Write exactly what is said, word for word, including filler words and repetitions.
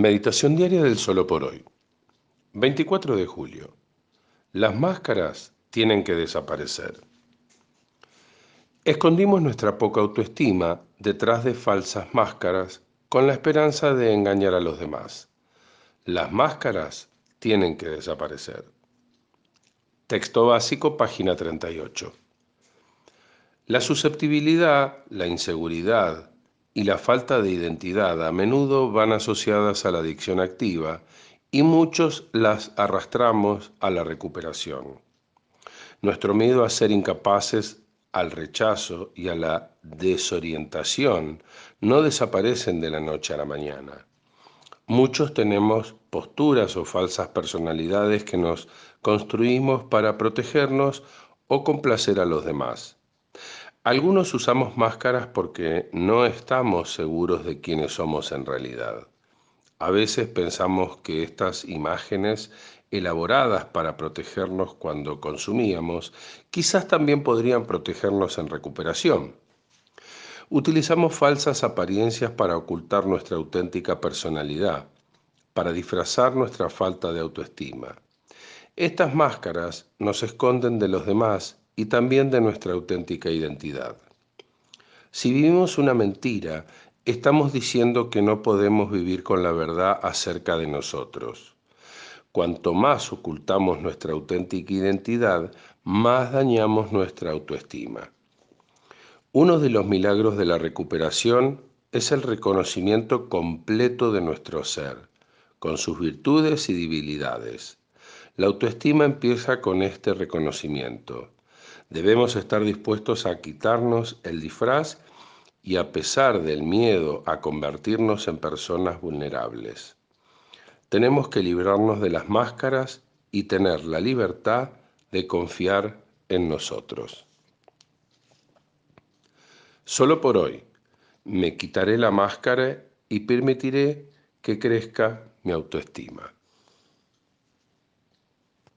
Meditación diaria del solo por hoy. veinticuatro de julio. Las máscaras tienen que desaparecer. Escondimos nuestra poca autoestima detrás de falsas máscaras con la esperanza de engañar a los demás. Las máscaras tienen que desaparecer. Texto básico, página treinta y ocho. La susceptibilidad, la inseguridad y la falta de identidad a menudo van asociadas a la adicción activa y muchos las arrastramos a la recuperación. Nuestro miedo a ser incapaces, al rechazo y a la desorientación no desaparecen de la noche a la mañana. Muchos tenemos posturas o falsas personalidades que nos construimos para protegernos o complacer a los demás. Algunos usamos máscaras porque no estamos seguros de quiénes somos en realidad. A veces pensamos que estas imágenes elaboradas para protegernos cuando consumíamos, quizás también podrían protegernos en recuperación. Utilizamos falsas apariencias para ocultar nuestra auténtica personalidad, para disfrazar nuestra falta de autoestima. Estas máscaras nos esconden de los demás y también de nuestra auténtica identidad. Si vivimos una mentira, estamos diciendo que no podemos vivir con la verdad acerca de nosotros. Cuanto más ocultamos nuestra auténtica identidad, más dañamos nuestra autoestima. Uno de los milagros de la recuperación es el reconocimiento completo de nuestro ser, con sus virtudes y debilidades. La autoestima empieza con este reconocimiento. Debemos estar dispuestos a quitarnos el disfraz y a pesar del miedo a convertirnos en personas vulnerables. Tenemos que librarnos de las máscaras y tener la libertad de confiar en nosotros. Solo por hoy me quitaré la máscara y permitiré que crezca mi autoestima.